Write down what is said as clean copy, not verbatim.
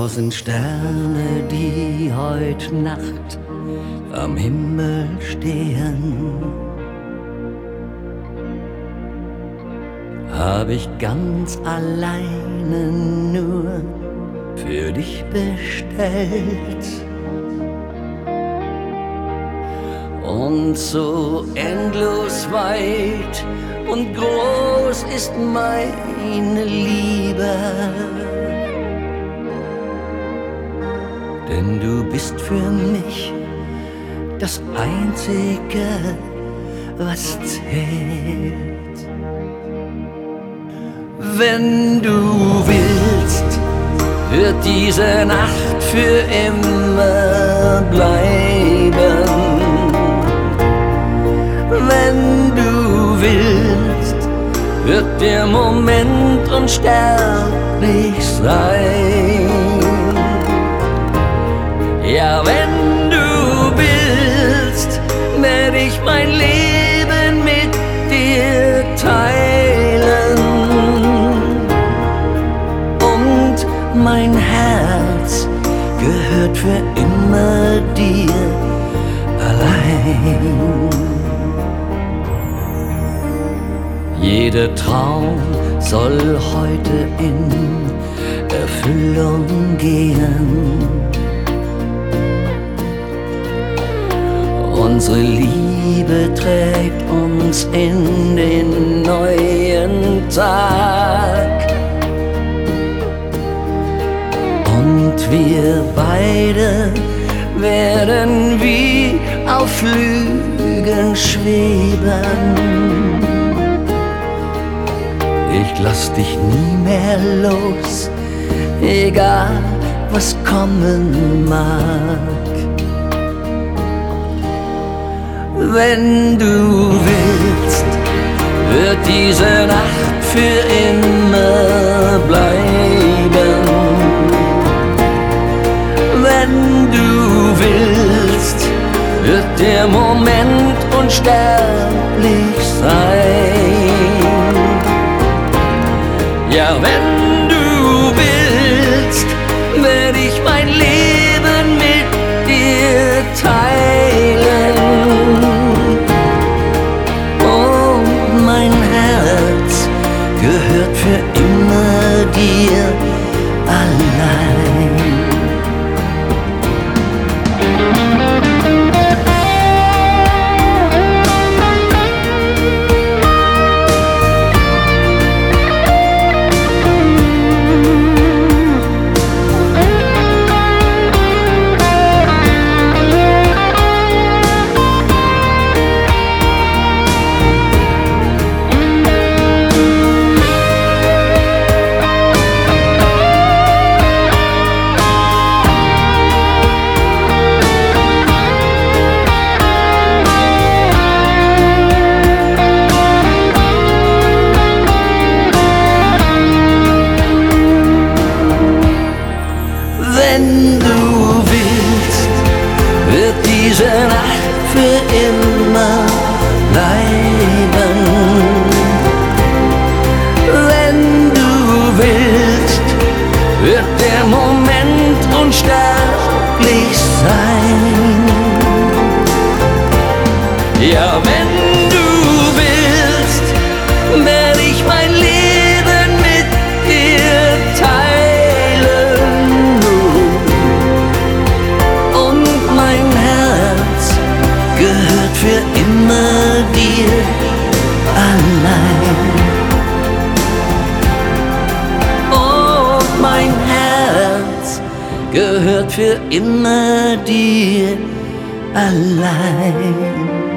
1000 Sterne, die heut Nacht am Himmel stehen, hab ich ganz alleine nur für dich bestellt. Und so endlos weit und groß ist meine Liebe, denn du bist für mich das Einzige, was zählt. Wenn du willst, wird diese Nacht für immer bleiben. Wenn du willst, wird der Moment unsterblich sein. Ja, wenn du willst, werde ich mein Leben mit dir teilen. Und mein Herz gehört für immer dir allein. Jeder Traum soll heute in Erfüllung gehen. Unsere Liebe trägt uns in den neuen Tag. Und wir beide werden wie auf Flügeln schweben. Ich lass dich nie mehr los, egal was kommen mag. Wenn du willst, wird diese Nacht für immer bleiben. Wenn du willst, wird der Moment unsterblich sein. Ja, wenn du willst, werde ich mein Leben mit dir teilen. Und mein Herz gehört für immer dir allein. Wenn du willst, wird diese Nacht für immer bleiben. Wenn du willst, wird der Moment unsterblich sein. Ja, wenn du willst, werde ich mein Leben mit dir teilen. Gehört für immer dir allein. Und mein Herz gehört für immer dir allein.